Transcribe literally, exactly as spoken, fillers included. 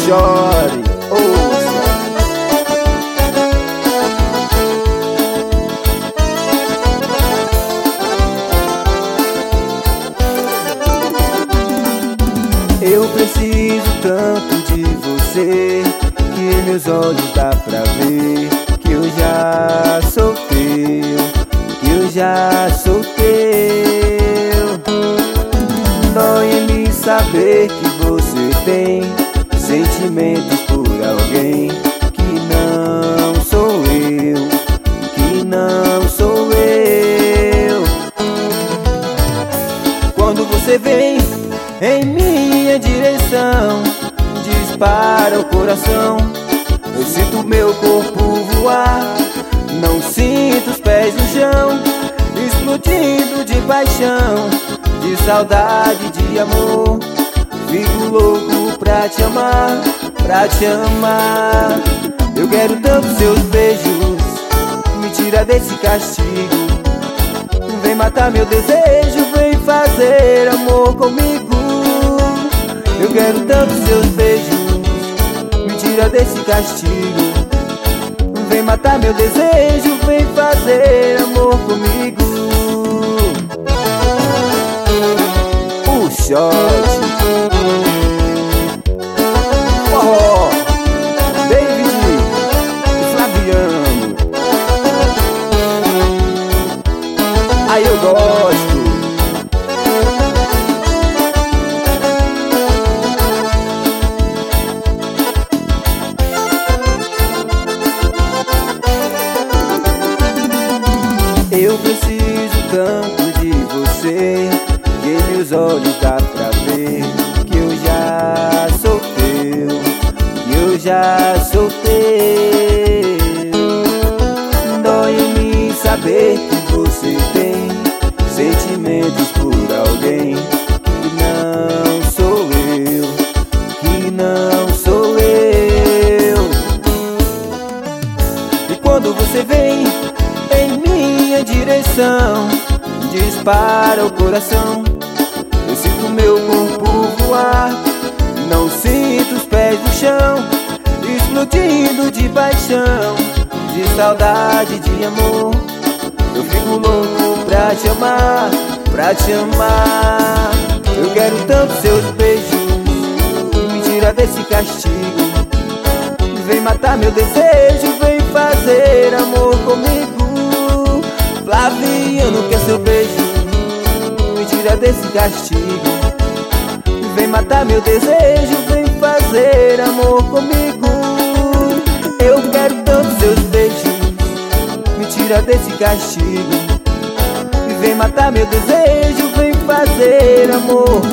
chore, ouça. Eu preciso tanto de você que meus olhos dá pra ver que eu já sou teu, que eu já sou teu. Dói em mim saber que você tem sentimentos por alguém que não sou eu, que não sou eu. Quando você vem em minha direção, dispara o coração. Eu sinto meu corpo voar, não sinto os pés no chão, explodindo de paixão, de saudade, de amor. Fico louco pra te amar, pra te amar. Eu quero tanto seus beijos, me tira desse castigo. Vem matar meu desejo, vem fazer amor comigo. Eu quero tanto seus beijos, me tira desse castigo. Vem matar meu desejo, vem fazer amor comigo. O shot. Oh, David e Flaviano. Aí eu gosto. Eu preciso tanto de você que em meus olhos dá pra ver que eu já sou teu, que eu já sou teu. Dói em mim saber que você tem sentimentos por alguém que não sou eu, que não sou eu. E quando você vem em minha direção, dispara o coração. Eu sinto meu corpo voar, não sinto os pés no chão, explodindo de paixão, de saudade, de amor. Eu fico louco pra te amar, pra te amar. Eu quero tanto seus beijos, me tira desse castigo. Vem matar meu desejo, vem fazer amor comigo. Flaviano quer seu beijo, me tira desse castigo. Vem matar meu desejo, vem fazer amor comigo. Eu quero tanto seus beijos, me tira desse castigo. Vem matar meu desejo, vem fazer amor